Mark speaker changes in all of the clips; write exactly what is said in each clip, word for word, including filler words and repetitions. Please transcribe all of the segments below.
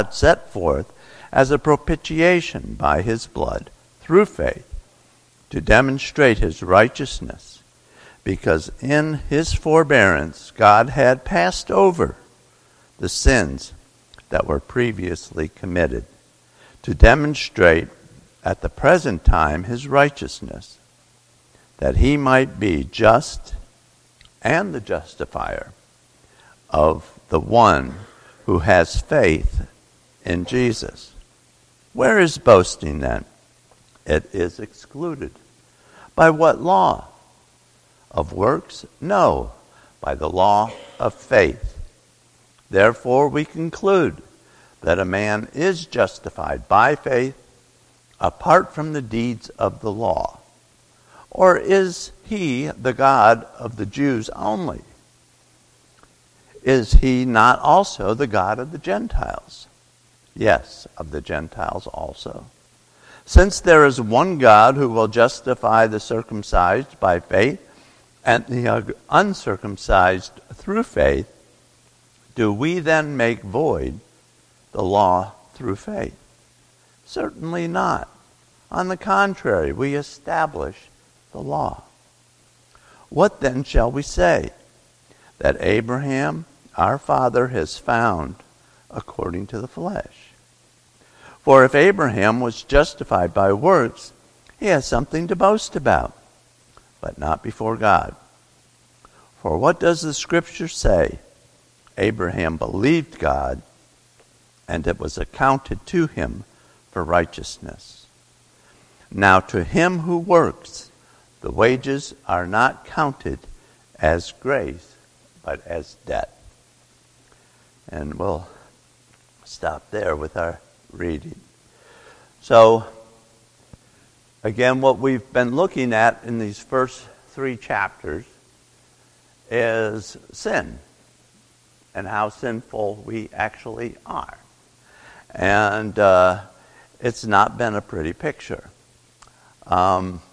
Speaker 1: set forth as a propitiation by his blood through faith to demonstrate his righteousness, because in his forbearance God had passed over the sins that were previously committed, to demonstrate at the present time his righteousness, that he might be just and the justifier of the one who has faith in Jesus. Where is boasting then? It is excluded. By what law? Of works? No, by the law of faith. Therefore we conclude that a man is justified by faith apart from the deeds of the law. Or is he the God of the Jews only? Is he not also the God of the Gentiles? Yes, of the Gentiles also. Since there is one God who will justify the circumcised by faith and the uncircumcised through faith, do we then make void the law through faith? Certainly not. On the contrary, we establish the law. What then shall we say? That Abraham, our father, has found according to the flesh. For if Abraham was justified by works, he has something to boast about, but not before God. For what does the Scripture say? Abraham believed God, and it was accounted to him for righteousness. Now to him who works, the wages are not counted as grace, but as debt. And we'll stop there with our reading. So, again, what we've been looking at in these first three chapters is sin and how sinful we actually are. And uh, it's not been a pretty picture. Um,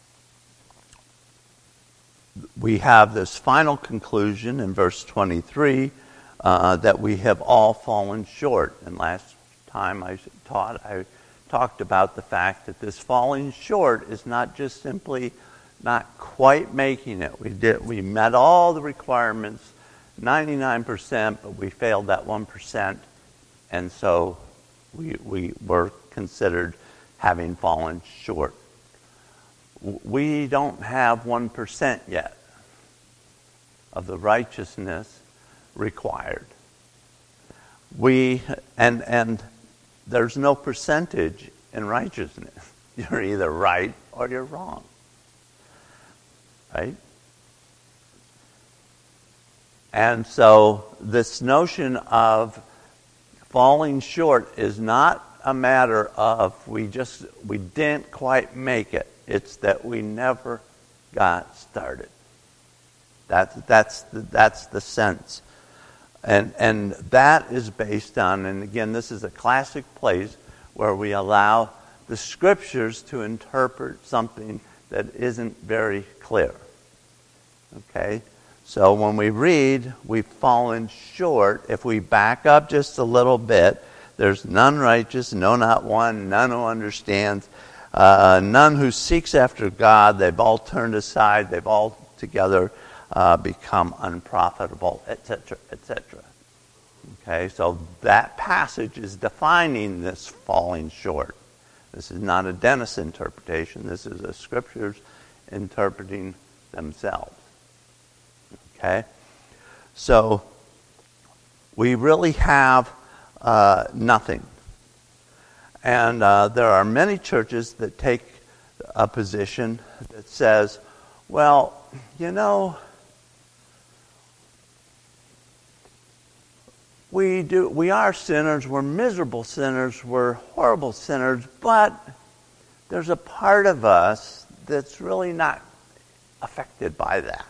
Speaker 1: we have this final conclusion in verse twenty-three uh, that we have all fallen short. And last time I taught, I talked about the fact that this falling short is not just simply not quite making it. We did, we met all the requirements, ninety-nine percent, but we failed that one percent, and so we we were considered having fallen short. We don't have one percent yet of the righteousness required. We and and there's no percentage in righteousness. You're either right or you're wrong. Right? And so this notion of falling short is not a matter of we just we didn't quite make it. It's that we never got started. That's that's the, that's the sense. And and that is based on, and again, this is a classic place where we allow the Scriptures to interpret something that isn't very clear. Okay? So when we read, we've fallen short. If we back up just a little bit, there's none righteous, no, not one, none who understands, uh, none who seeks after God. They've all turned aside. They've all together uh, become unprofitable, et cetera, et cetera. Okay, so that passage is defining this falling short. This is not a Dennis interpretation. This is the Scriptures interpreting themselves. Okay? So, we really have uh, nothing. And uh, there are many churches that take a position that says, well, you know, we do we are sinners, we're miserable sinners, we're horrible sinners, but there's a part of us that's really not affected by that.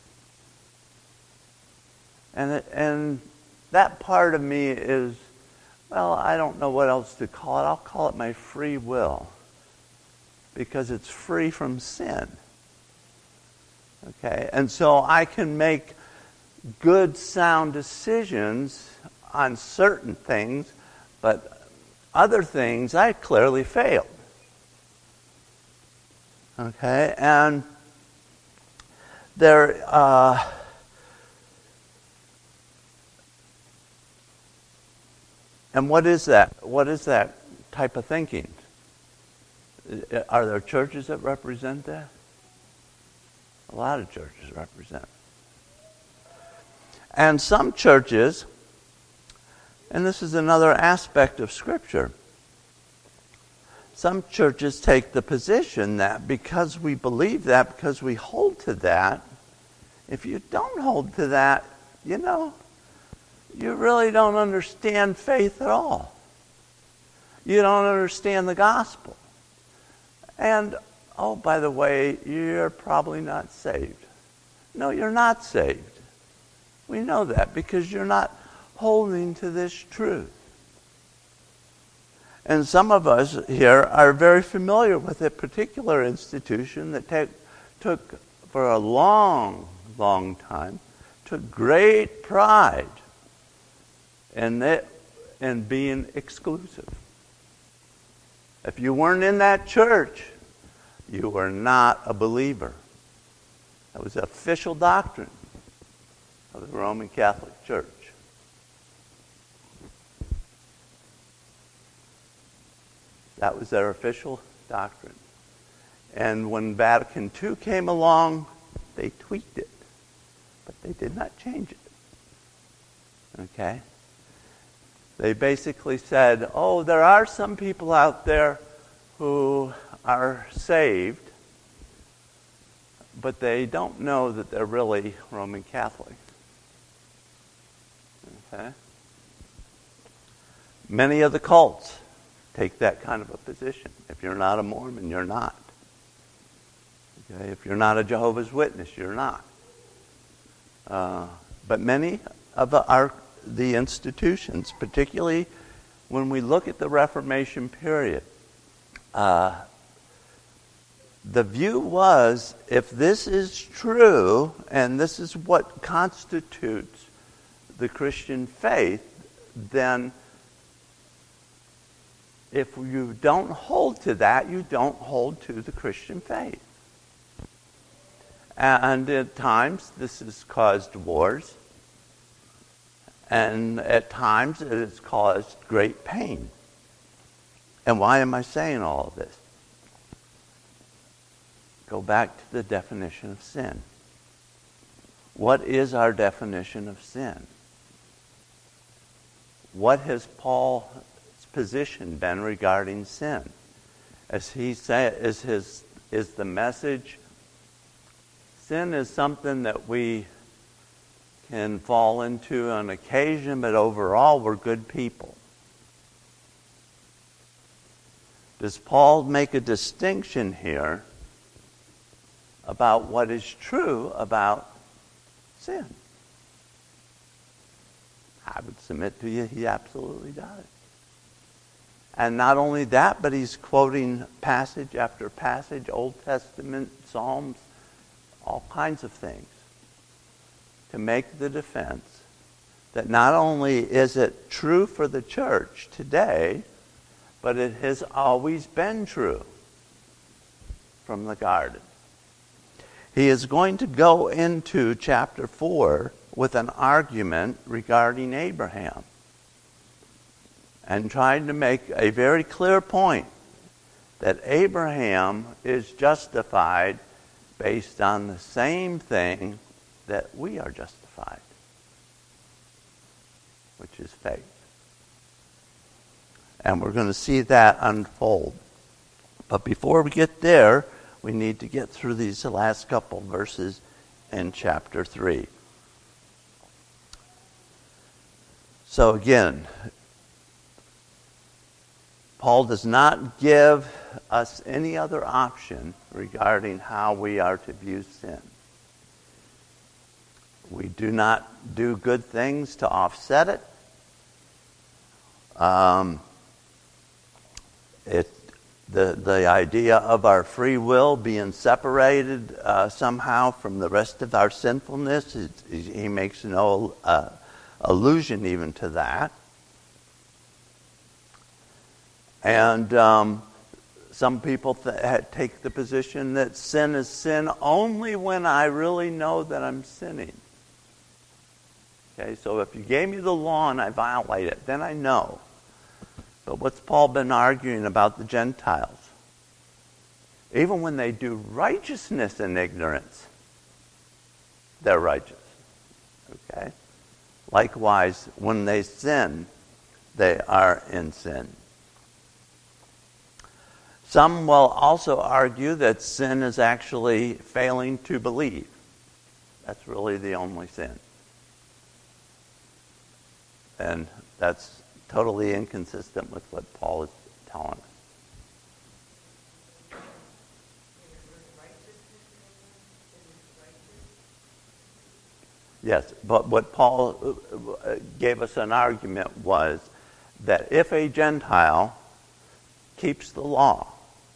Speaker 1: And it, and that part of me is, well, I don't know what else to call it. I'll call it my free will, because it's free from sin. Okay, and so I can make good, sound decisions on certain things, But other things, I clearly failed. Okay, and there, uh, and what is that? What is that type of thinking? Are there churches that represent that? A lot of churches represent. And some churches, and this is another aspect of Scripture, some churches take the position that because we believe that, because we hold to that, if you don't hold to that, you know, you really don't understand faith at all. You don't understand the gospel. And, oh, by the way, you're probably not saved. No, you're not saved. We know that because you're not holding to this truth. And some of us here are very familiar with a particular institution that take, took, for a long, long time, took great pride in, it, in being exclusive. If you weren't in that church, you were not a believer. That was the official doctrine of the Roman Catholic Church. That was their official doctrine. And when Vatican Two came along, they tweaked it. But they did not change it. Okay? They basically said, oh, there are some people out there who are saved, but they don't know that they're really Roman Catholic. Okay? Many of the cults take that kind of a position. If you're not a Mormon, you're not. Okay? If you're not a Jehovah's Witness, you're not. Uh, but many of our the institutions, particularly when we look at the Reformation period, uh, the view was, if this is true, and this is what constitutes the Christian faith, then if you don't hold to that, you don't hold to the Christian faith. And at times, this has caused wars. And at times, it has caused great pain. And why am I saying all of this? Go back to the definition of sin. What is our definition of sin? What has Paul's position been regarding sin? As he said, is his is the message, sin is something that we can fall into on occasion, but overall we're good people. Does Paul make a distinction here about what is true about sin? I would submit to you he absolutely does. And not only that, but he's quoting passage after passage, Old Testament, Psalms, all kinds of things, to make the defense that not only is it true for the church today, but it has always been true from the garden. He is going to go into chapter four with an argument regarding Abraham and trying to make a very clear point that Abraham is justified based on the same thing that we are justified, which is faith. And we're going to see that unfold. But before we get there, we need to get through these last couple verses in chapter three. So again, Paul does not give us any other option regarding how we are to view sin. We do not do good things to offset it. Um, it the the idea of our free will being separated uh, somehow from the rest of our sinfulness, it, he makes no uh, allusion even to that. And um, some people th- take the position that sin is sin only when I really know that I'm sinning. Okay, so if you gave me the law and I violate it, then I know. But what's Paul been arguing about the Gentiles? Even when they do righteousness in ignorance, they're righteous. Okay? Likewise, when they sin, they are in sin. Some will also argue that sin is actually failing to believe. That's really the only sin. And that's totally inconsistent with what Paul is telling us. Yes, but what Paul gave us an argument was that if a Gentile keeps the law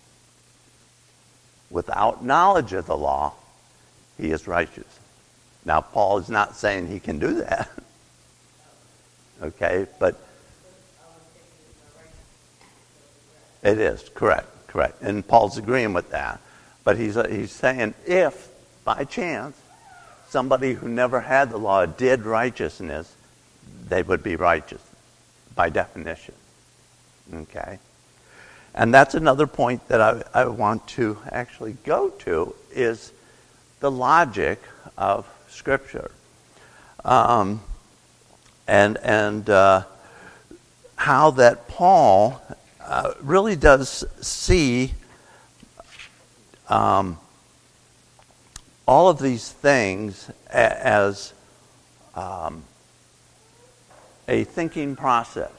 Speaker 1: without knowledge of the law, he is righteous. Now, Paul is not saying he can do that. Okay, but it is, correct, correct. And Paul's agreeing with that. But he's, he's saying if, by chance, somebody who never had the law did righteousness, they would be righteous by definition. Okay? And that's another point that I, I want to actually go to is the logic of Scripture. Um, and and uh, how that Paul uh, really does see um, all of these things a- as um, a thinking process.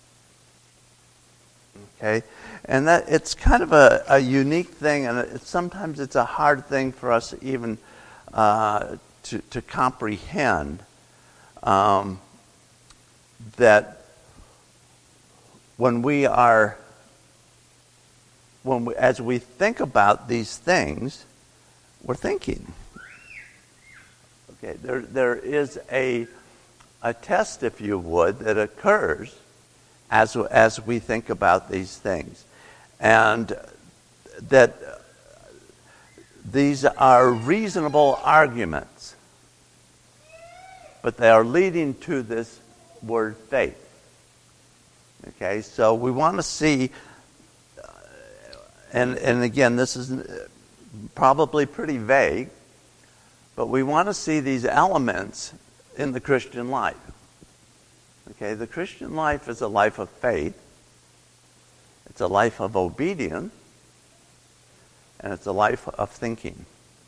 Speaker 1: Okay, and that it's kind of a, a unique thing, and it, sometimes it's a hard thing for us even uh, to to comprehend. Um, that when we are, when we, as we think about these things, we're thinking. Okay, there there is a a test, if you would, that occurs as as we think about these things, and that these are reasonable arguments, but they are leading to this word faith. Okay, so we want to see, uh, and and again, this is probably pretty vague, but we want to see these elements in the Christian life. Okay, the Christian life is a life of faith. It's a life of obedience, and it's a life of thinking.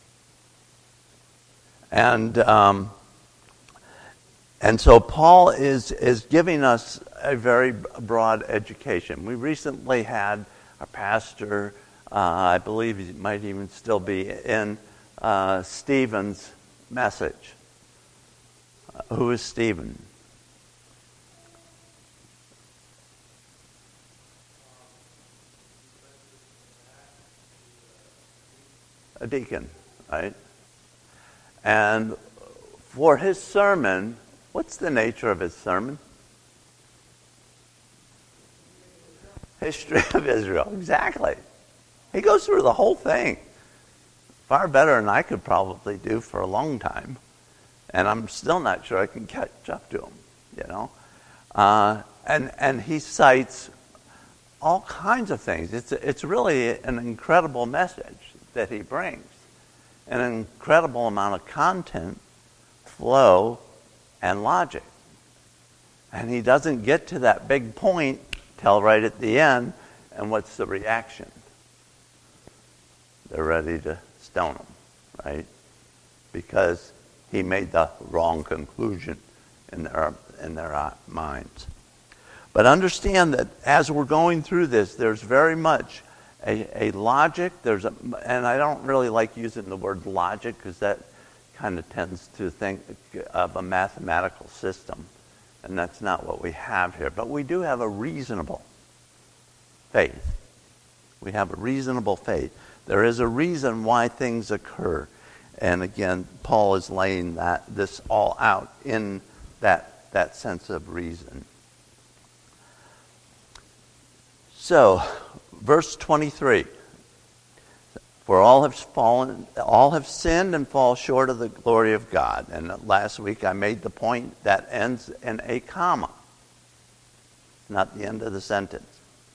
Speaker 1: And um, and so Paul is is giving us a very broad education. We recently had a pastor, uh, I believe he might even still be in uh, Stephen's message. Uh, who is Stephen? A deacon, right? And for his sermon, what's the nature of his sermon? History of Israel, exactly. He goes through the whole thing. Far better than I could probably do for a long time. And I'm still not sure I can catch up to him, you know. Uh, and, and he cites all kinds of things. It's, it's really an incredible message that he brings. An incredible amount of content, flow, and logic. And he doesn't get to that big point till right at the end, and what's the reaction? They're ready to stone him, right? Because he made the wrong conclusion in their in their minds. But understand that as we're going through this, there's very much a, a logic. There's a, and I don't really like using the word logic because that kind of tends to think of a mathematical system. And that's not what we have here. But we do have a reasonable faith. We have a reasonable faith. There is a reason why things occur. And again, Paul is laying that this all out in that, that sense of reason. So, verse twenty-three. For all have fallen, all have sinned and fall short of the glory of God. And last week I made the point that ends in a comma, not the end of the sentence.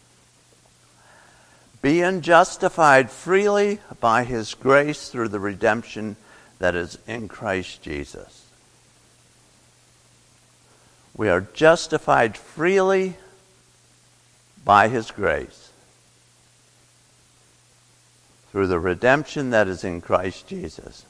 Speaker 1: Being justified freely by his grace through the redemption that is in Christ Jesus. We are justified freely by his grace through the redemption that is in Christ Jesus.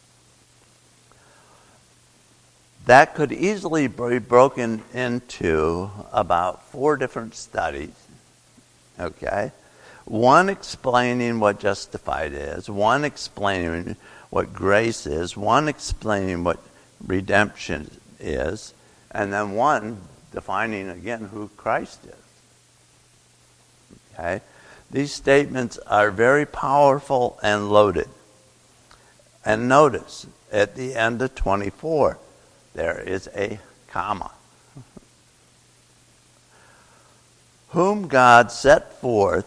Speaker 1: That could easily be broken into about four different studies. Okay? One explaining what justified is, one explaining what grace is, one explaining what redemption is, and then one defining again who Christ is. Okay? These statements are very powerful and loaded. And notice, at the end of twenty-four, there is a comma. Whom God set forth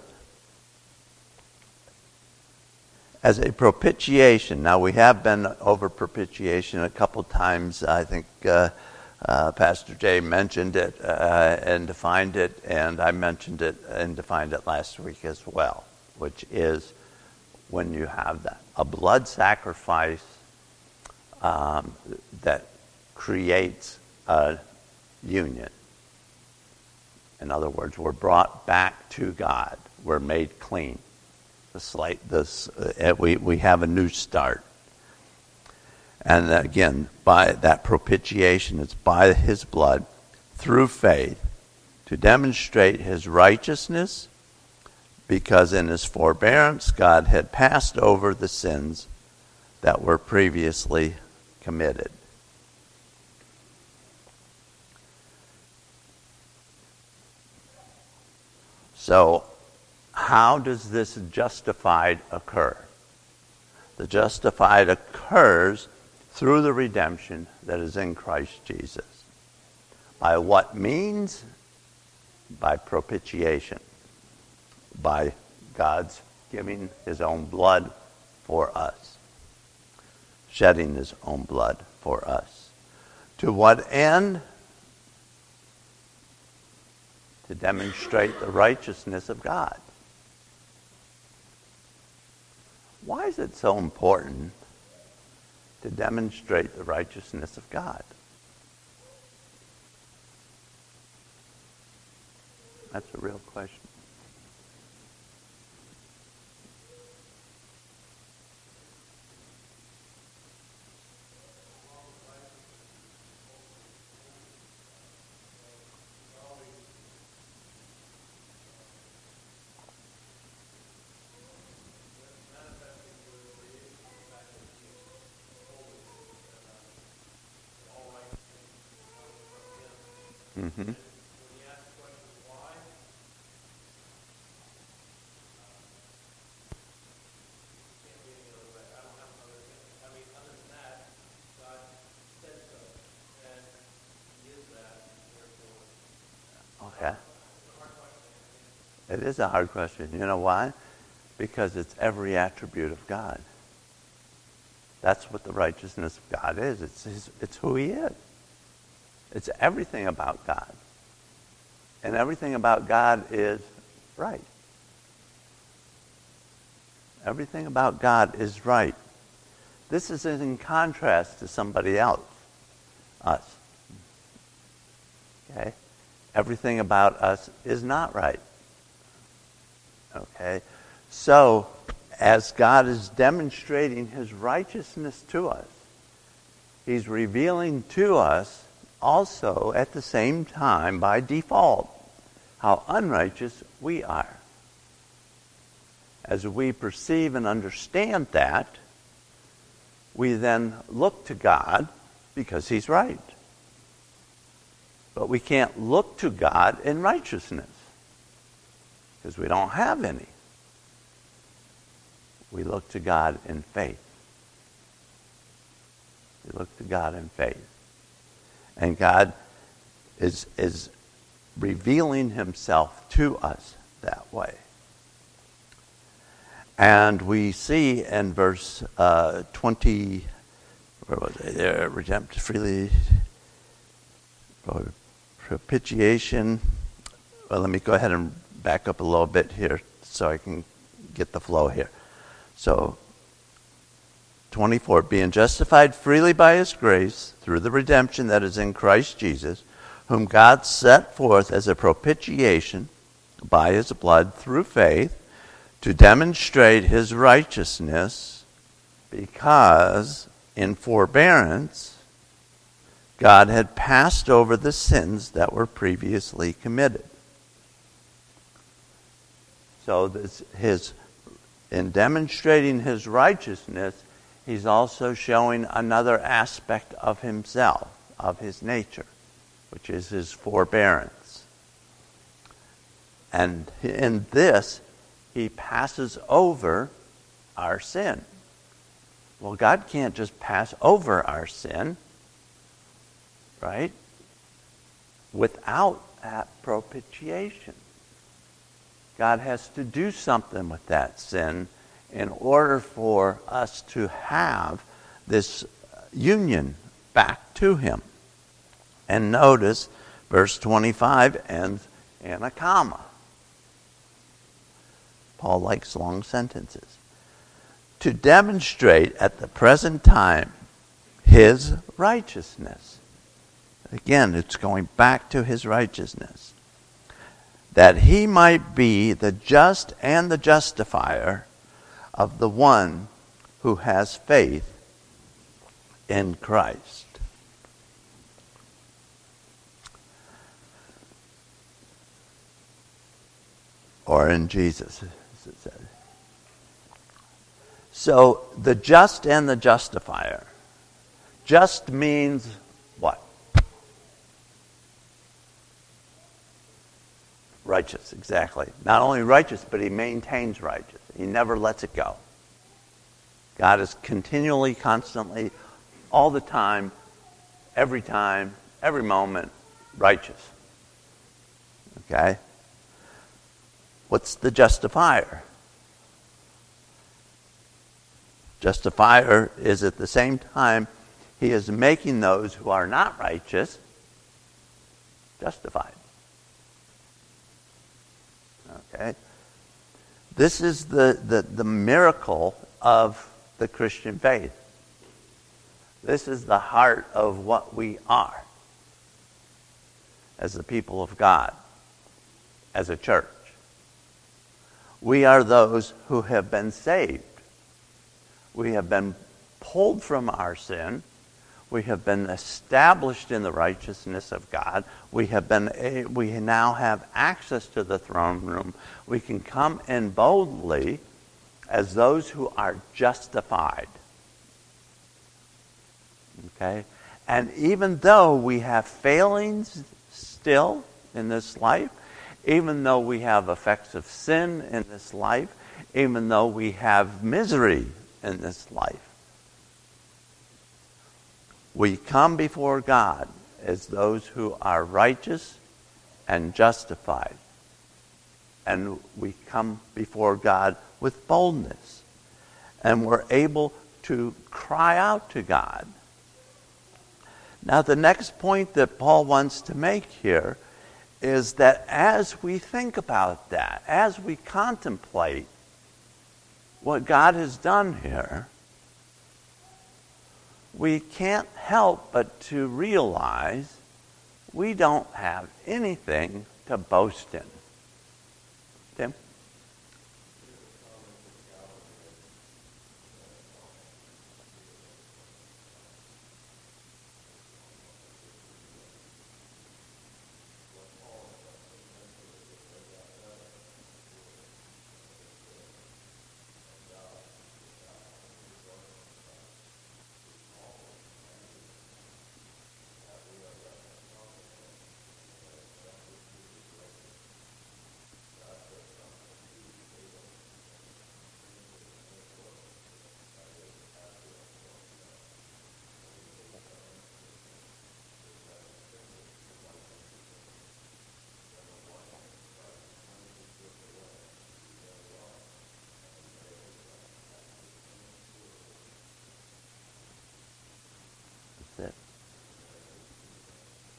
Speaker 1: as a propitiation. Now, we have been over propitiation a couple times. I think uh, uh, Pastor Jay mentioned it uh, and defined it, and I mentioned it and defined it last week as well, which is when you have that, a blood sacrifice um, that creates a union. In other words, we're brought back to God. We're made clean. The slight, this, uh, we, we have a new start. And again, by that propitiation, it's by his blood, through faith, to demonstrate his righteousness, because in his forbearance, God had passed over the sins that were previously committed. So, how does this justified occur? The justified occurs through the redemption that is in Christ Jesus. By what means? By propitiation. By God's giving his own blood for us. Shedding his own blood for us. To what end? To demonstrate the righteousness of God. Why is it so important to demonstrate the righteousness of God? That's a real question. Mm-hmm. Okay. It is a hard question. You know why? Because it's every attribute of God. That's what the righteousness of God is. It's his, it's who he is. It's everything about God. And everything about God is right. Everything about God is right. This is in contrast to somebody else, us. Okay? Everything about us is not right. Okay? So, as God is demonstrating his righteousness to us, he's revealing to us also at the same time, by default, how unrighteous we are. As we perceive and understand that, we then look to God because he's right. But we can't look to God in righteousness because we don't have any. We look to God in faith. We look to God in faith. And God is, is revealing himself to us that way. And we see in verse uh, twenty, where was it there? Redemption freely, propitiation. Well, let me go ahead and back up a little bit here so I can get the flow here. So, twenty-four, being justified freely by his grace through the redemption that is in Christ Jesus, whom God set forth as a propitiation by his blood through faith, to demonstrate his righteousness, because in forbearance God had passed over the sins that were previously committed. So this, his, in demonstrating his righteousness, he's also showing another aspect of himself, of his nature, which is his forbearance. And in this, he passes over our sin. Well, God can't just pass over our sin, right? Without that propitiation. God has to do something with that sin in order for us to have this union back to him. And notice verse twenty-five ends in a comma. Paul likes long sentences. To demonstrate at the present time his righteousness. Again, it's going back to his righteousness. That he might be the just and the justifier of the one who has faith in Christ. Or in Jesus, as it says. So, the just and the justifier. Just means what? Righteous, exactly. Not only righteous, but he maintains righteous. He never lets it go. God is continually, constantly, all the time, every time, every moment, righteous. Okay? What's the justifier? Justifier is at the same time he is making those who are not righteous justified. Okay? This is the, the, the miracle of the Christian faith. This is the heart of what we are as the people of God, as a church. We are those who have been saved. We have been pulled from our sin. We have been established in the righteousness of God. We have been. A, we now have access to the throne room. We can come in boldly as those who are justified. Okay? And even though we have failings still in this life, even though we have effects of sin in this life, even though we have misery in this life, we come before God as those who are righteous and justified. And we come before God with boldness. And we're able to cry out to God. Now, the next point that Paul wants to make here is that as we think about that, as we contemplate what God has done here, we can't help but to realize we don't have anything to boast in. Tim?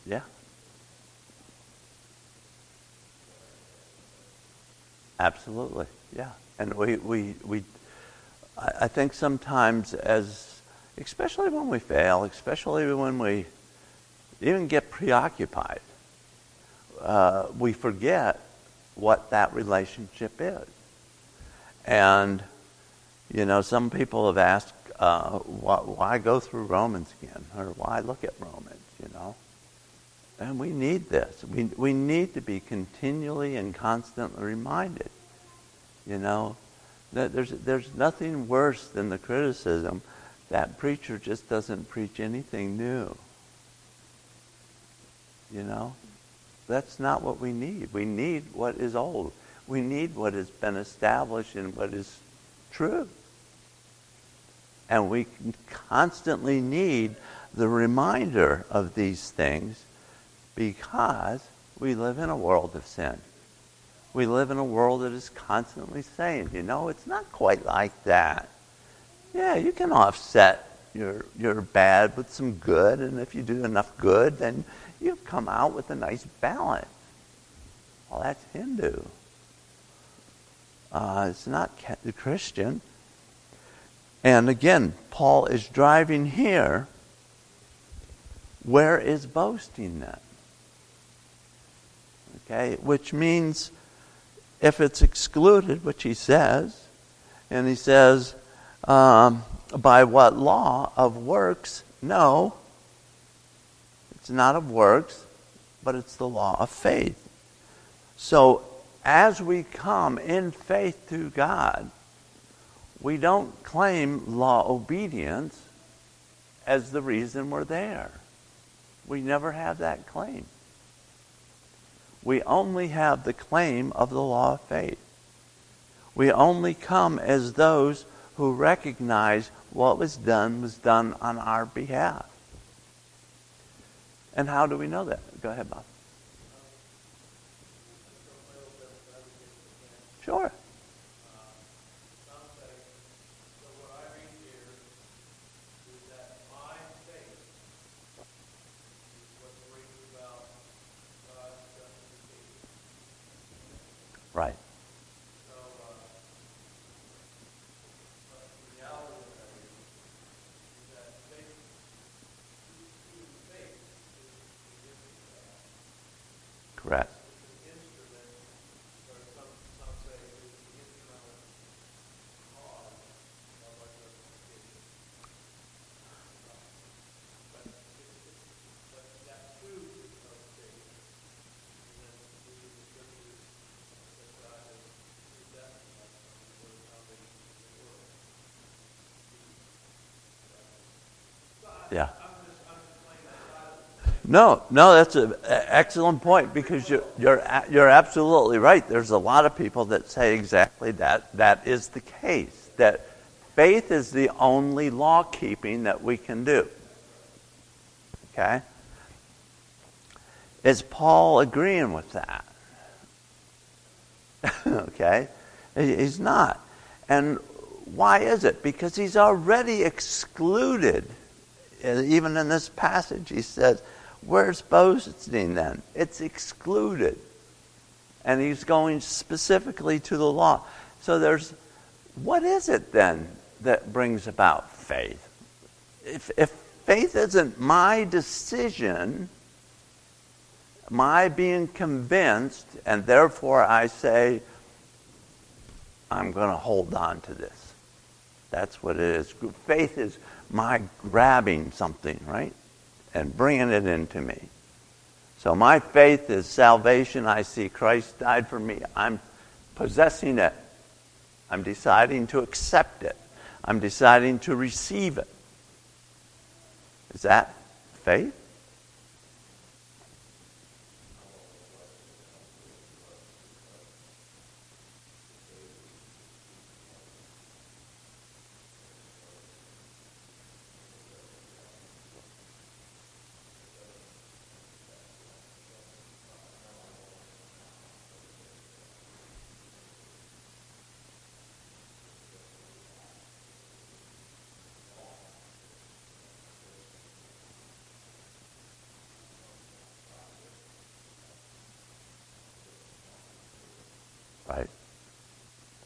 Speaker 1: Yeah. Absolutely. Yeah. And we, we, we I, I think sometimes as, especially when we fail, especially when we even get preoccupied, uh, we forget what that relationship is. And, you know, some people have asked, uh, why, why go through Romans again? Or why look at Romans, you know? And we need this. We, we need to be continually and constantly reminded, you know, that there's, there's nothing worse than the criticism that preacher just doesn't preach anything new. You know? That's not what we need. We need what is old. We need what has been established and what is true. And we constantly need the reminder of these things because we live in a world of sin. We live in a world that is constantly saying, you know, it's not quite like that. Yeah, you can offset your your bad with some good, and if you do enough good, then you come out with a nice balance. Well, that's Hindu. Uh, it's not Christian. And again, Paul is driving here. Where is boasting then? Okay, which means if it's excluded, which he says, and he says, um, by what law of works? No, it's not of works, but it's the law of faith. So as we come in faith to God, we don't claim law obedience as the reason we're there. We never have that claim. We only have the claim of the law of faith. We only come as those who recognize what was done was done on our behalf. And how do we know that? Go ahead, Bob. Sure. Right. Correct. Yeah. No, no, that's an excellent point because you're, you're, you're absolutely right. There's a lot of people that say exactly that. That is the case, that faith is the only law keeping that we can do. Okay? Is Paul agreeing with that? Okay? He's not. And why is it? Because he's already excluded. Even in this passage, he says, where's boasting then? It's excluded. And he's going specifically to the law. So there's, what is it then that brings about faith? If, if faith isn't my decision, my being convinced, and therefore I say, I'm going to hold on to this. That's what it is. Faith is my grabbing something, right? And bringing it into me. So my faith is salvation. I see Christ died for me. I'm possessing it. I'm deciding to accept it. I'm deciding to receive it. Is that faith?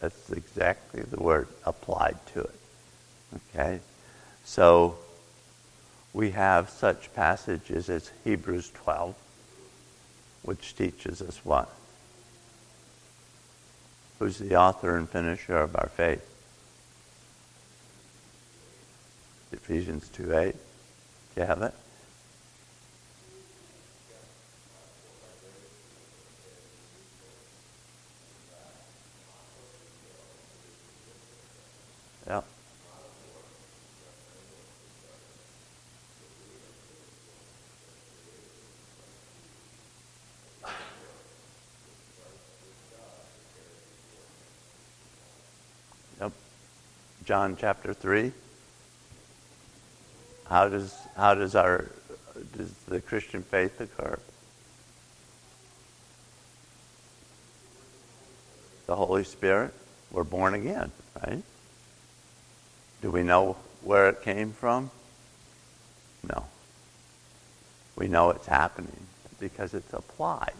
Speaker 1: That's exactly the word, applied to it. Okay? So we have such passages as Hebrews twelve, which teaches us what? Who's the author and finisher of our faith? Ephesians two eight. Do you have it? Yeah. Yep. John chapter three. How does how does our does the Christian faith occur? The Holy Spirit. We're born again, right? Do we know where it came from? No. We know it's happening because it's applied.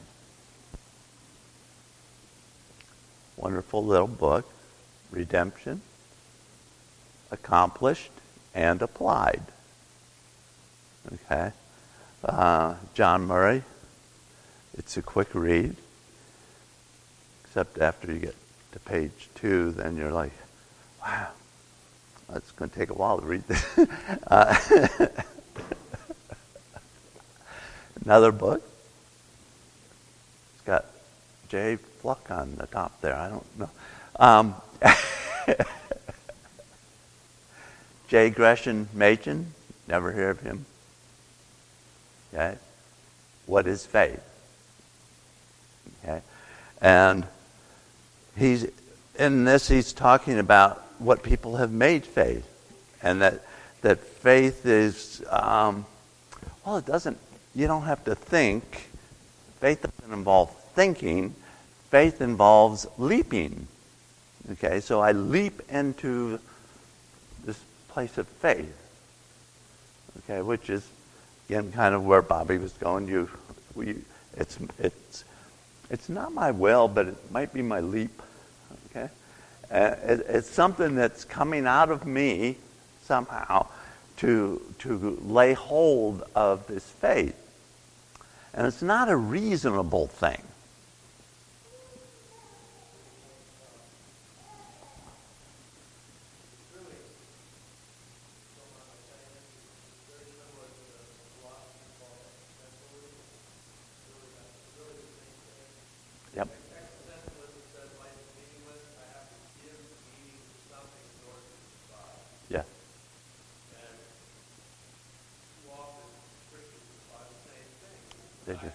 Speaker 1: Wonderful little book, Redemption, Accomplished and Applied. Okay? Uh, John Murray. It's a quick read. Except after you get to page two, then you're like, wow, it's going to take a while to read this. uh, another book. It's got J. Fluck on the top there. I don't know. Um, J. Gresham Machen. Never hear of him. Okay. What is faith? Okay. And he's in this he's talking about what people have made faith. And that that faith is um, well it doesn't you don't have to think. Faith doesn't involve thinking. Faith involves leaping. Okay, so I leap into this place of faith. Okay, which is again kind of where Bobby was going. You, we, it's it's it's not my will, but it might be my leap. Okay, uh, it, it's something that's coming out of me somehow to to lay hold of this faith, and it's not a reasonable thing. Yep. Yeah. Did you?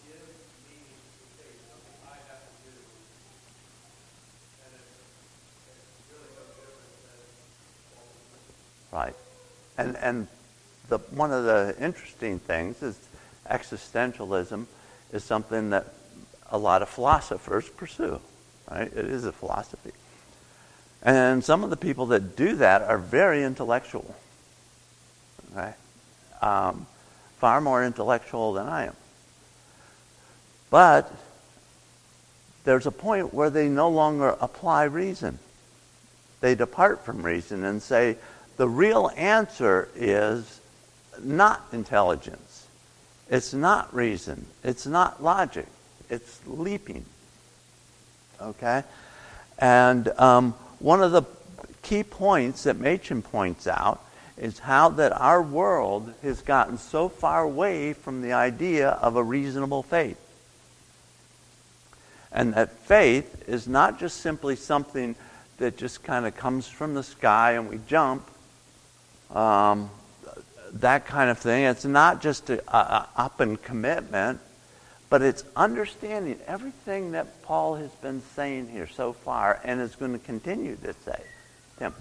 Speaker 1: Right. And and the one of the interesting things is existentialism is something that a lot of philosophers pursue. Right? It is a philosophy. And some of the people that do that are very intellectual. Right? Um, far more intellectual than I am. But there's a point where they no longer apply reason. They depart from reason and say, the real answer is not intelligence. It's not reason. It's not logic. It's leaping. Okay? And um, one of the key points that Machen points out is how that our world has gotten so far away from the idea of a reasonable faith. And that faith is not just simply something that just kind of comes from the sky and we jump, um, that kind of thing. It's not just a, a up and commitment, but it's understanding everything that Paul has been saying here so far and is going to continue to say. Tim.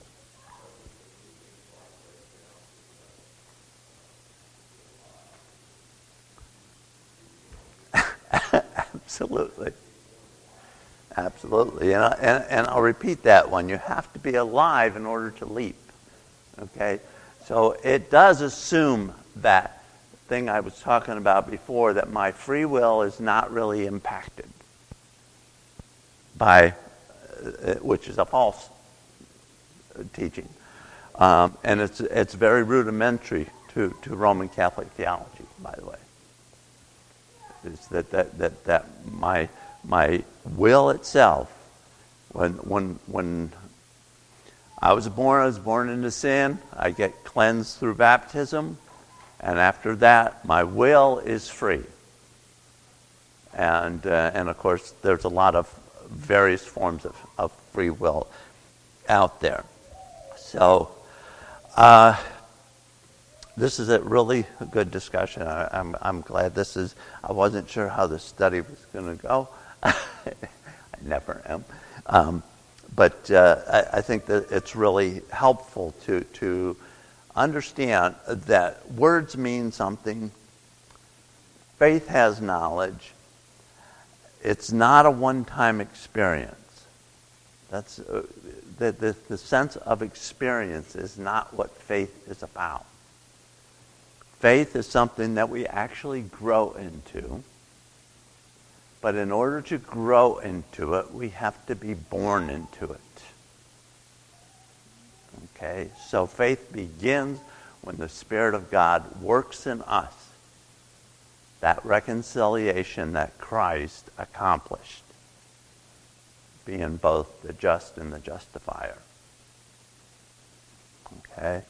Speaker 1: Absolutely. Absolutely. And, I, and, and I'll repeat that one. You have to be alive in order to leap. Okay? So it does assume that thing I was talking about before, that my free will is not really impacted by which is a false teaching. Um, and it's it's very rudimentary to, to Roman Catholic theology, by the way. It's that that that, that my my will itself, when when when I was born, I was born into sin. I get cleansed through baptism, and after that, my will is free. And uh, and of course, there's a lot of various forms of, of free will out there. So, uh, this is a really good discussion. I, I'm I'm glad this is. I wasn't sure how the study was going to go. I never am. Um, but uh, I, I think that it's really helpful to to understand that words mean something. Faith has knowledge. It's not a one-time experience. That's uh, the, the the sense of experience is not what faith is about. Faith is something that we actually grow into. But in order to grow into it, we have to be born into it. Okay? So faith begins when the Spirit of God works in us that reconciliation that Christ accomplished, being both the just and the justifier. Okay?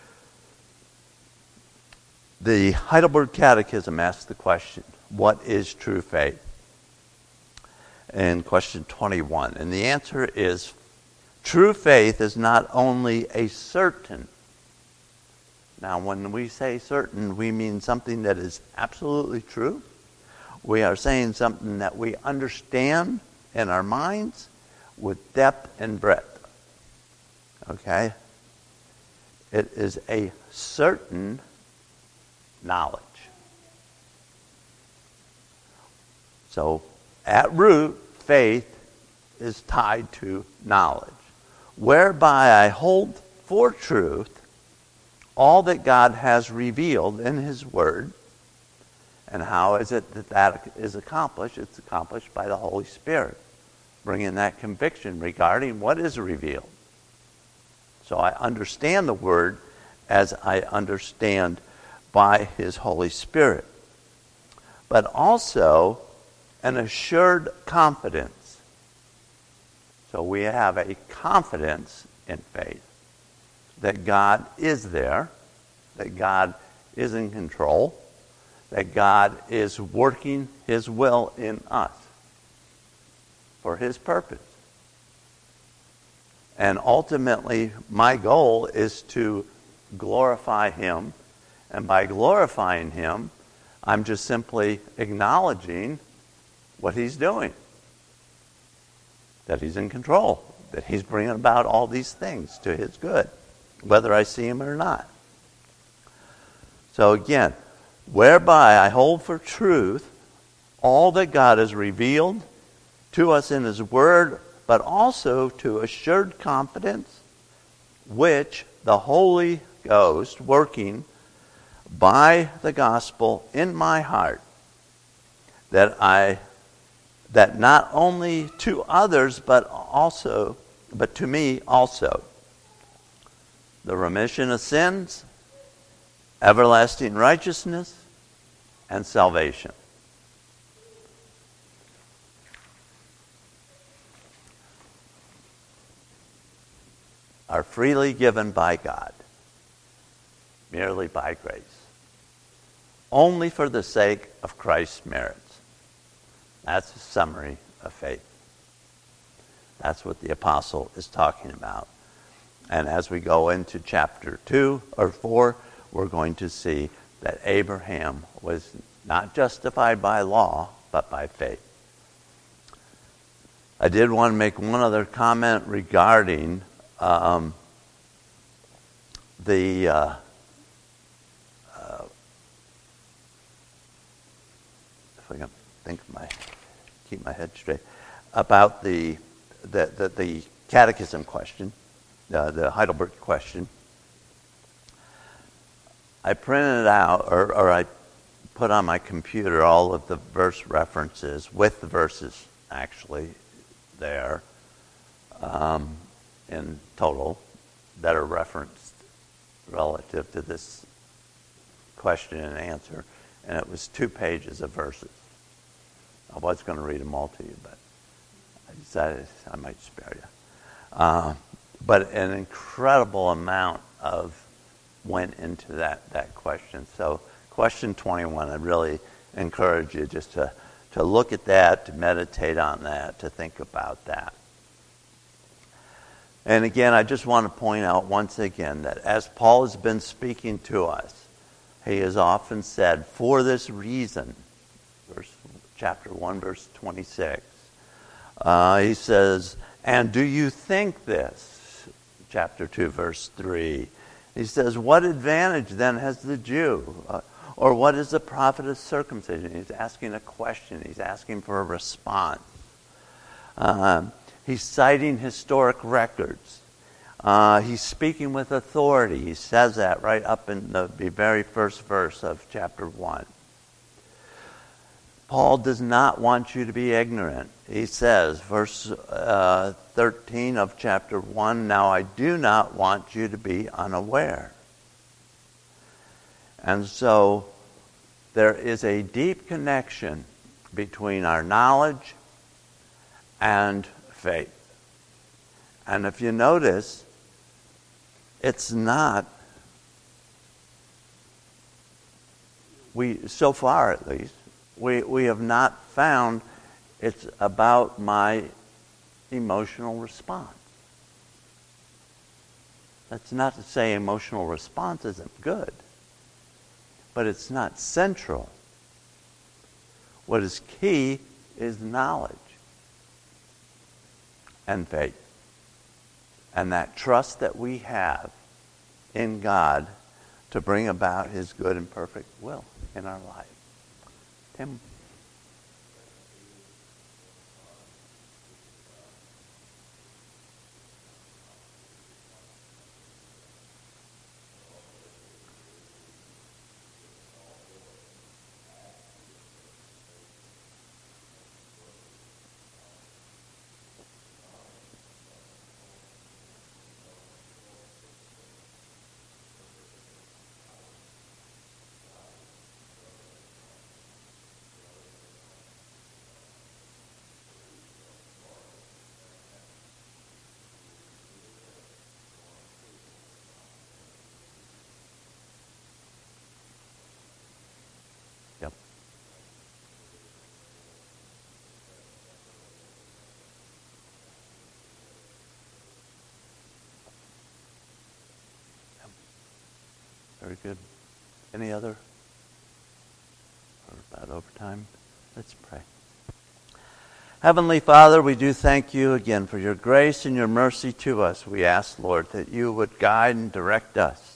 Speaker 1: The Heidelberg Catechism asks the question, what is true faith? In question twenty-one. And the answer is, true faith is not only a certain. Now, when we say certain, we mean something that is absolutely true. We are saying something that we understand in our minds with depth and breadth. Okay? It is a certain knowledge. So, at root, faith is tied to knowledge, whereby I hold for truth all that God has revealed in His Word. And how is it that that is accomplished? It's accomplished by the Holy Spirit, bringing that conviction regarding what is revealed. So I understand the Word as I understand by His Holy Spirit. But also an assured confidence. So we have a confidence in faith that God is there, that God is in control, that God is working His will in us for His purpose. And ultimately, my goal is to glorify Him, and by glorifying Him, I'm just simply acknowledging what He's doing, that He's in control, that He's bringing about all these things to His good, whether I see Him or not. So again, whereby I hold for truth all that God has revealed to us in His Word, but also to assured confidence, which the Holy Ghost working by the gospel in my heart, that I that not only to others but also but to me also the remission of sins, everlasting righteousness, and salvation. Are freely given by God, merely by grace, only for the sake of Christ's merits. That's a summary of faith. That's what the apostle is talking about. And as we go into chapter two or four, we're going to see that Abraham was not justified by law, but by faith. I did want to make one other comment regarding um, the uh, uh, if I can think of my keep my head straight about the the the, the catechism question, uh, the Heidelberg question. I printed out, or, or I put on my computer all of the verse references with the verses actually there um, in total that are referenced relative to this question and answer, and it was two pages of verses. I was going to read them all to you, but I decided I might spare you. Uh, but an incredible amount of went into that, that question. So question twenty-one, I really encourage you just to, to look at that, to meditate on that, to think about that. And again, I just want to point out once again that as Paul has been speaking to us, he has often said, for this reason, verse, chapter one, verse twenty-six, uh, he says, and do you think this? Chapter two, verse three. He says, what advantage then has the Jew? Uh, or what is the profit of circumcision? He's asking a question. He's asking for a response. Um, he's citing historic records. Uh, he's speaking with authority. He says that right up in the, the very first verse of chapter one. Paul does not want you to be ignorant. He says, verse uh, thirteen of chapter one, now I do not want you to be unaware. And so there is a deep connection between our knowledge and faith. And if you notice, it's not, we so far at least, we, we have not found it's about my emotional response. That's not to say emotional response isn't good, but it's not central. What is key is knowledge and faith. And that trust that we have in God to bring about His good and perfect will in our life. Tim? Yep. Yep. Very good. Any other? Or about overtime? Let's pray. Heavenly Father, we do thank you again for your grace and your mercy to us. We ask, Lord, that you would guide and direct us